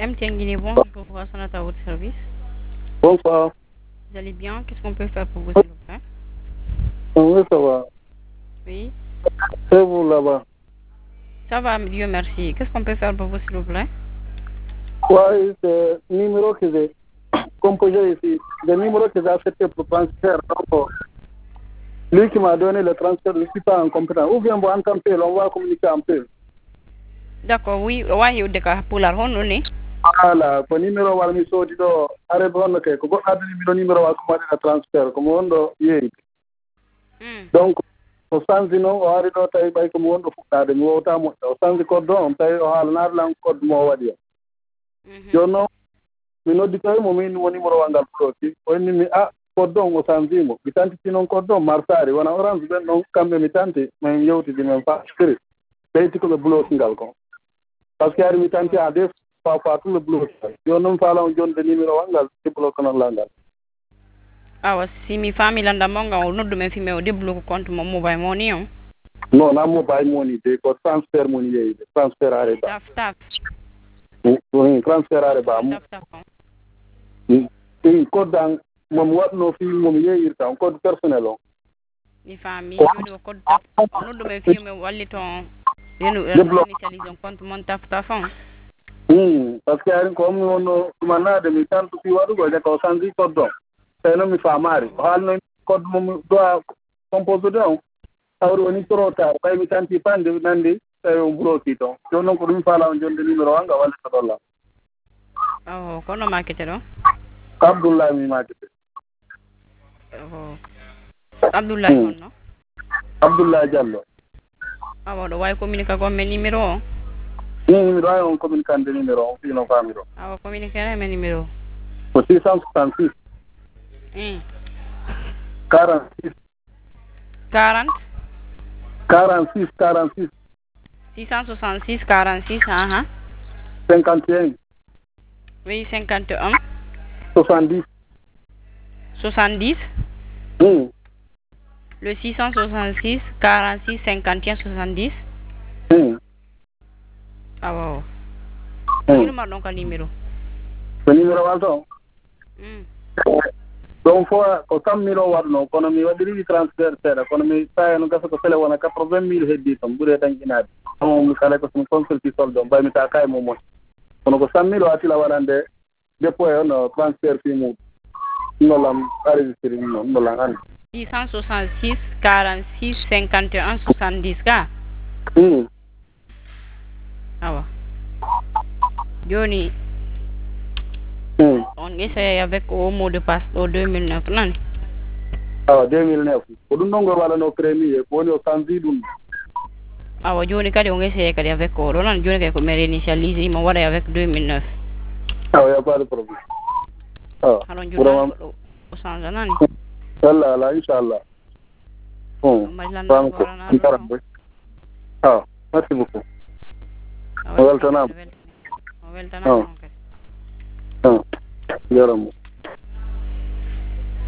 MTN Guinée, bonjour, grâce à votre service. Bonsoir. Vous allez bien? Qu'est-ce qu'on peut faire pour vous, s'il vous plaît? Oui, ça va. Oui, C'est vous là-bas. ça va, Dieu merci. Qu'est-ce qu'on peut faire pour vous, s'il vous plaît? Oui, c'est le numéro que j'ai composé ici. Le numéro que j'ai accepté pour transfert. Donc, lui qui m'a donné le transfert, je ne suis pas incompétent. Ou bien, bon, en temps peu, on va communiquer un peu. D'accord, oui, ouais, pour la ronde, Voilà, le numéro wala mi soodi ɗo arebe honno kay ko goɗɗo addani miɗo numéro wa ko waɗira transfert komo wonɗo yeeyi donc o sansi noon o ari ɗo tawi ɓay komi wonɗo fuɗɗade mi wowta moƴƴa o sansi code o on tawi o haalanare code mo o waɗi o joni noon mi nodditoyimo min mo numéro wa ngal bloqué o innimi code on o sansimo mi tantiti noon code on marsari wona orange ɓen ɗon kamɓe mi tanti min yewtidi min fasiri ɓeyti koɓe bloqué ngal kon par ce que ari mi tanti a deux fois tout le bloqué joni noon faala jonde numéro wa ngal débloqué noon langal awa si mi faami landam mo ngam o noddu men fimi o débloque compte mo mobile mo ni on non na mobile moni de ko transfert moni yeyde transfert are ba taf oui transfert are ba taf code dan mom waɗno fi mom yeyirta on code personnel on mi faami joni o code taf o noddu men fimi walli ton initialise on compte mon taf on parce que ari ko mi wonno ɗumanade mi tantu fi waɗugo de ko sanji code on tawi noon mi famari o haalno code mom doit composé de on hawri woni trop tard ɓay mi tanti pande nandi tawi on bloqué toon joni noon ko ɗum faala on jonde numéro wanga wallita ɗolla o kono makete ɗo Abdoulaye mi makete Abdoulaye honno Abdoulaye Diallo awa ɗo wawi communique gon men numéro o miɗo wawi on communicande numéro on fino famiro awa communique na men numéro ko 666 46 40 46 46 666 46 51 oui 51 70 70 le 666 46 51 70 awa ino mar ɗon ka numéro ko numéro walto donc fo ko tammiro waɗno kono mi waɗiri transfert seeɗa kono mi taweno gasa ko télé wona 80 000 heddi toon ɓuuri dañƴinaade mi kala ko somi consulti solde o mbaymi ta kay mum moƴ kono ko sammiro attila waɗande dépôt e no transfert fi mum nolam enregistré noon nolan hannde 666 46 51 70 ka awa joni on essaye avec au mot de passe au 2009 nani awa 2009 ko ɗum ɗon ngol waɗano premier ko woni o sanji ɗum awa joni kadi on essaye kadi avec o ɗo nan joni kadi ko mi réinitialise mo waɗa avec 2009 awa y a pas de problème haɗon joni o change nani walla ala inchallah merci beaucoup o weltanama o weltanama on kadi jarama